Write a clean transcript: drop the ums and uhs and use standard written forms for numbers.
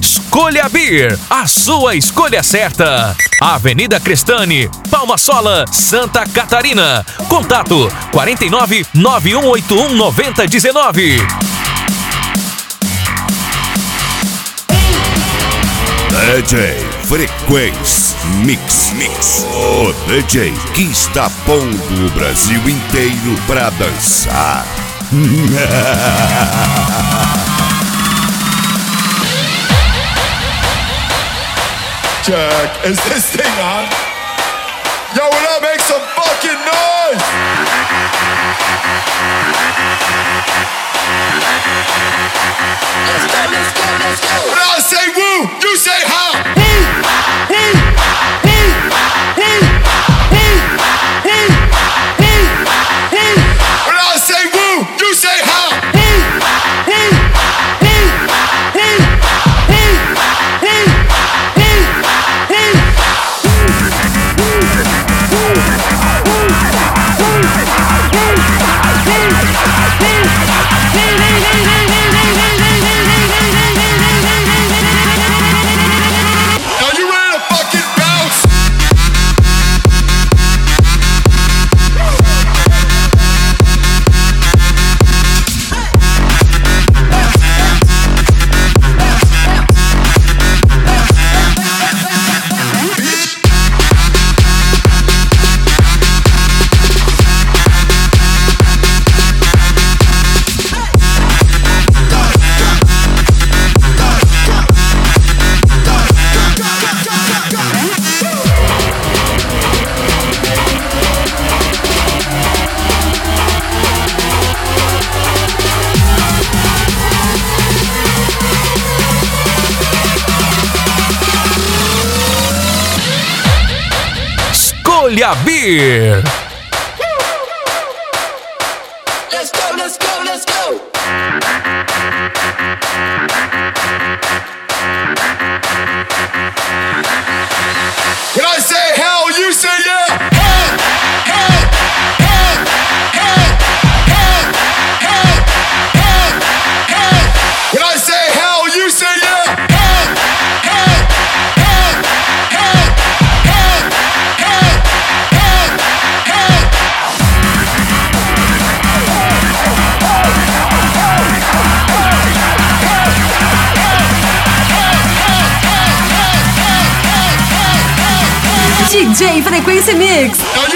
Escolha Beer, a sua escolha certa. Avenida Crestane, Palma Sola, Santa Catarina. Contato 49 9181 9019. DJ Frequência Mix. O DJ que está pondo o Brasil inteiro pra dançar. Jack, is this thing on? Yo, will I make some fucking noise? Let's go. When I say woo, you say how. When I say woo, you say how. Escolha Beer. Let's go. When I say hell, you say yeah. When I say hell, you say yeah. DJ Frequência Mix.